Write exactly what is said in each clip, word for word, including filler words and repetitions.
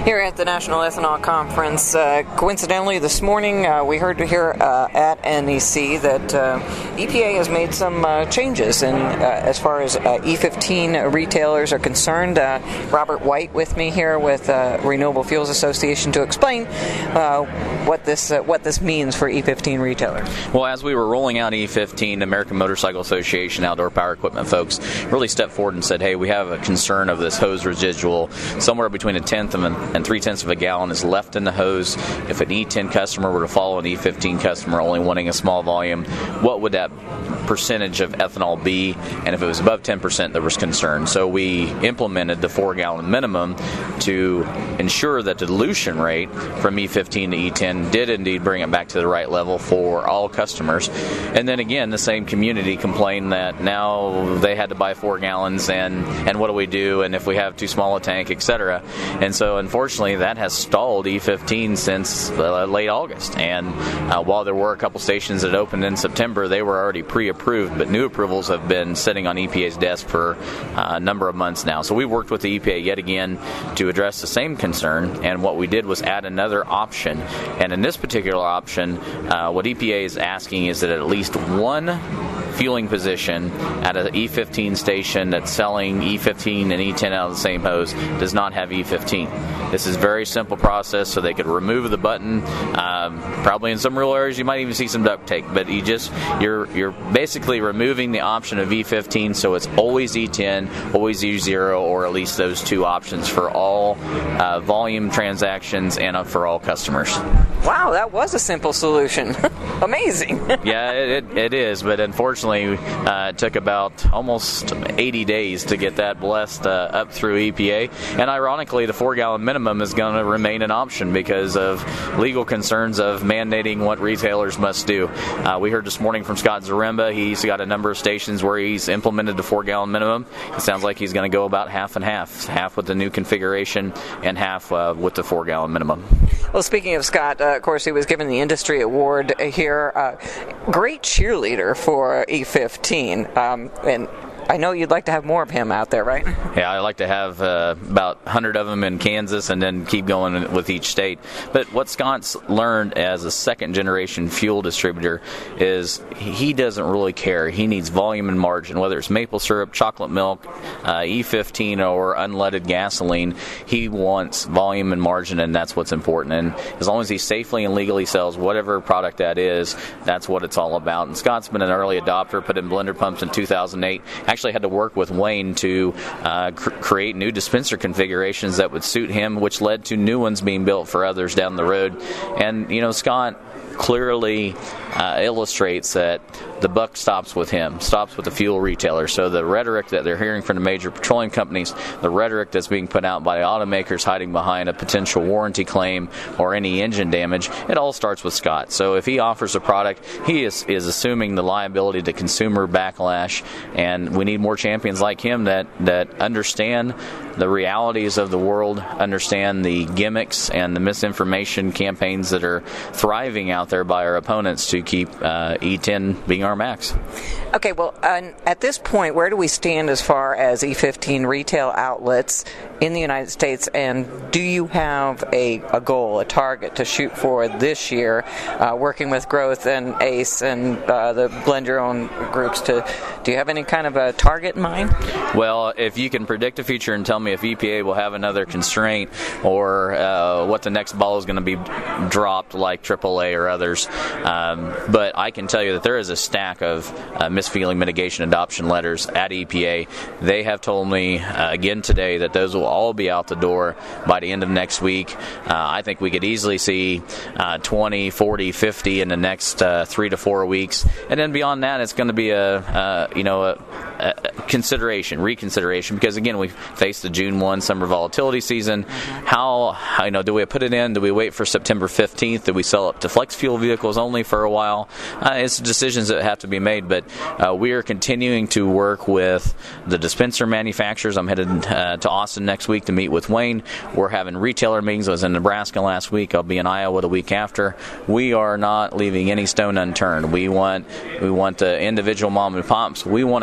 Here at the National Ethanol Conference, uh, coincidentally this morning uh, we heard here uh, at N E C that uh, E P A has made some uh, changes in, uh, as far as uh, E fifteen retailers are concerned. Uh, Robert White with me here with uh, Renewable Fuels Association to explain uh, what this uh, what this means for E fifteen retailers. Well, as we were rolling out E fifteen, the American Motorcycle Association outdoor power equipment folks really stepped forward and said, hey, we have a concern of this hose residual. Somewhere between a tenth of an, and three-tenths of a gallon is left in the hose. If an E ten customer were to follow an E fifteen customer only wanting a small volume, what would that percentage of ethanol be? And if it was above ten percent, there was concern. So we implemented the four-gallon minimum to ensure that the dilution rate from E fifteen to E ten did indeed bring it back to the right level for all customers. And then again, the same community complained that now they had to buy four gallons, and, and what do we do? And if we have too small a tank, et cetera. And so unfortunately, that has stalled E fifteen since uh, late August. And uh, while there were a couple stations that opened in September, they were already pre-approved, but new approvals have been sitting on E P A's desk for uh, a number of months now. So we worked with the E P A yet again to address the same concern, and what we did was add another option. And in this particular option, uh, what E P A is asking is that at least one fueling position at an E fifteen station that's selling E fifteen and E ten out of the same hose does not have E fifteen. This is a very simple process, so they could remove the button. Um, probably in some rural areas you might even see some duct tape, but you just you're you're basically removing the option of E fifteen, so it's always E ten, always E zero, or at least those two options for all uh, volume transactions and uh, for all customers. Wow, that was a simple solution. Amazing. Yeah, it, it is, but unfortunately uh, it took about almost eighty days to get that blessed uh, up through E P A. And ironically, the four-gallon minimum is going to remain an option because of legal concerns of mandating what retailers must do. Uh, we heard this morning from Scott Zaremba. He's got a number of stations where he's implemented the four-gallon minimum. It sounds like he's going to go about half and half, half with the new configuration and half uh, with the four-gallon minimum. Well, speaking of Scott, uh, of course, he was given the industry award here. Uh, great cheerleader for E fifteen, um, and I know you'd like to have more of him out there, right? Yeah, I like to have uh, about one hundred of them in Kansas and then keep going with each state. But what Scott's learned as a second-generation fuel distributor is he doesn't really care. He needs volume and margin, whether it's maple syrup, chocolate milk, uh, E fifteen, or unleaded gasoline. He wants volume and margin, and that's what's important. And as long as he safely and legally sells whatever product that is, that's what it's all about. And Scott's been an early adopter, put in blender pumps in two thousand eight. Actually had to work with Wayne to uh, cr- create new dispenser configurations that would suit him, which led to new ones being built for others down the road. And, you know, Scott clearly uh, illustrates that the buck stops with him, stops with the fuel retailer. So the rhetoric that they're hearing from the major petroleum companies, the rhetoric that's being put out by automakers hiding behind a potential warranty claim or any engine damage, it all starts with Scott. So if he offers a product, he is, is assuming the liability to consumer backlash, and we need more champions like him that, that understand the realities of the world, understand the gimmicks and the misinformation campaigns that are thriving out there by our opponents to keep uh, E ten being our max. Okay, well, uh, at this point, where do we stand as far as E fifteen retail outlets in the United States, and do you have a, a goal, a target to shoot for this year, uh, working with Growth and ACE and uh, the Blend Your Own groups? To do you have any kind of a target in mind? Well, if you can predict the future and tell me if E P A will have another constraint or uh, what the next ball is going to be dropped like triple A or others, um, but I can tell you that there is a stack of uh, misfeeling mitigation adoption letters at E P A. They have told me uh, again today that those will all be out the door by the end of next week. Uh, I think we could easily see uh, twenty, forty, fifty in the next uh, three to four weeks, and then beyond that, it's going to be a uh, you know a, a consideration, reconsideration, because again we face the June first summer volatility season. How, how you know do we put it in? Do we wait for September fifteenth? Do we sell it to flex fuel vehicles only for a while? Uh, it's decisions that have to be made, but uh, we are continuing to work with the dispenser manufacturers. I'm headed uh, to Austin next week to meet with Wayne. We're having retailer meetings. I was in Nebraska last week. I'll be in Iowa the week after. We are not leaving any stone unturned. We want we want uh, individual mom and pops. We want a couple big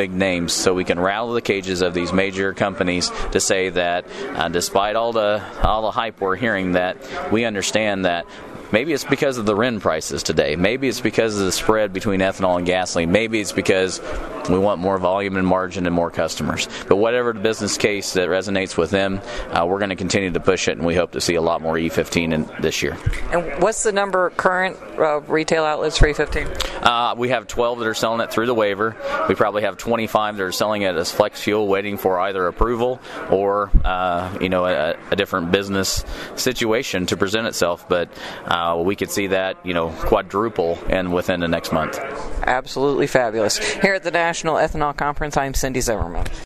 big names so we can rattle the cages of these major companies to say that uh, despite all the all the hype we're hearing, that we understand that maybe it's because of the R I N prices today. Maybe it's because of the spread between ethanol and gasoline. Maybe it's because we want more volume and margin and more customers. But whatever the business case that resonates with them, uh, we're going to continue to push it, and we hope to see a lot more E fifteen in this year. And what's the number current uh, retail outlets for E fifteen? Uh, we have twelve that are selling it through the waiver. We probably have twenty-five that are selling it as flex fuel, waiting for either approval or uh, you know a, a different business situation to present itself. But uh, we could see that you know quadruple and within the next month. Absolutely fabulous. Here at the National Ethanol Conference, I'm Cindy Zimmerman.